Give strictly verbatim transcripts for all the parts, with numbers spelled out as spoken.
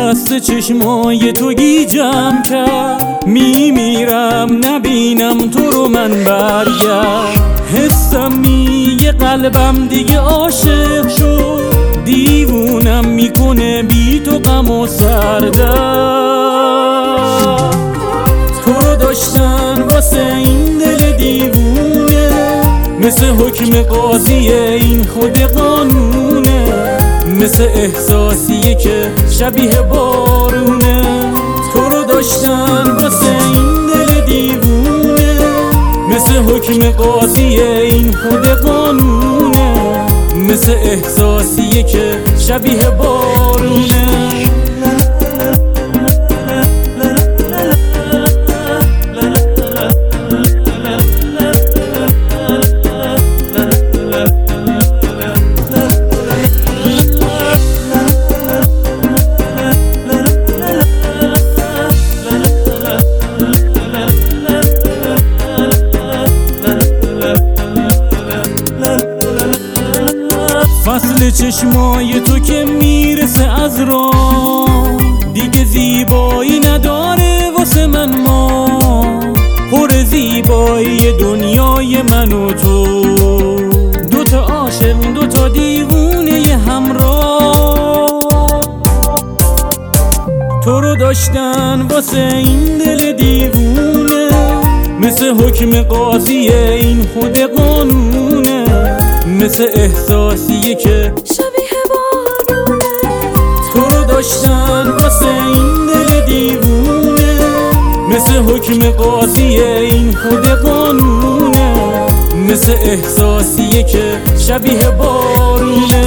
فصل چشمای تو گیجم کرد، میمیرم نبینم تو رو من برگرد. حسم میگه قلبم دیگه عاشق شد، دیوونم میکنه بی تو غم و سردرد. تو رو داشتن واسه این دل دیوونه، مثل حکم قاضی این خود قانونه، مثل احساسیه که شبیه بارونه. تو رو داشتن واسه این دل دیوونه، مثل حکم قاضی این خود قانونه، مثل احساسیه که شبیه بارونه. فصل چشمای تو که میرسه از راه، دیگه زیبایی نداره واسه من. ما پر زیبایی دنیای من و تو، دوتا عاشق دوتا دیوونه همراه. تو رو داشتن واسه این دل دیوونه، مثل حکم قاضی این خود قانونه، مثل احساسیه که شبیه بارونه. تو رو داشتن واسه این دل دیوونه، مثل حکم قاضی این خود قانونه، مثل احساسیه که شبیه بارونه.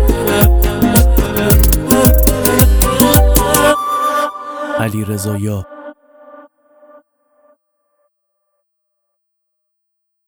علیرضا یا